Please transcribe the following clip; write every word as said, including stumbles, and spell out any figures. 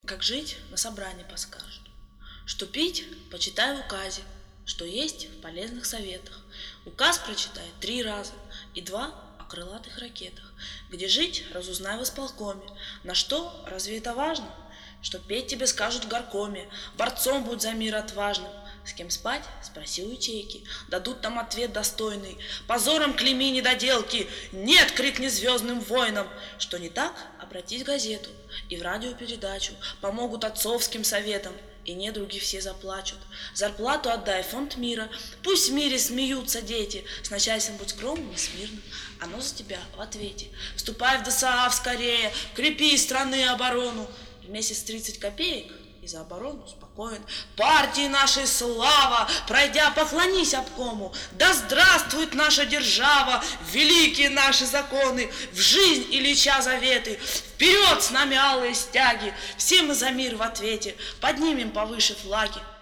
Как жить, на собрании подскажут. Что пить, почитай в указе, что есть в полезных советах. Указ прочитай три раза и два о крылатых ракетах. Где жить, разузнай в исполкоме. На что, разве это важно? Что петь тебе скажут в горкоме. Борцом будь за мир отважным. С кем спать? Спроси у ячейки. Дадут там ответ достойный. Позором клейми недоделки. Нет, крикни звездным воинам. Что не так? Обратись в газету и в радиопередачу. Помогут отцовским советам, и недруги все заплачут. Зарплату отдай в фонд мира. Пусть в мире смеются дети. С начальством будь скромным и смирным. Оно за тебя в ответе. Вступай в ДСААФ скорее. Крепи страны оборону. В месяц тридцать копеек и за оборону спокоен. Партии нашей слава, пройдя, поклонись обкому. Да здравствует наша держава, великие наши законы, в жизнь Ильича заветы. Вперед с нами алые стяги, все мы за мир в ответе, поднимем повыше флаги.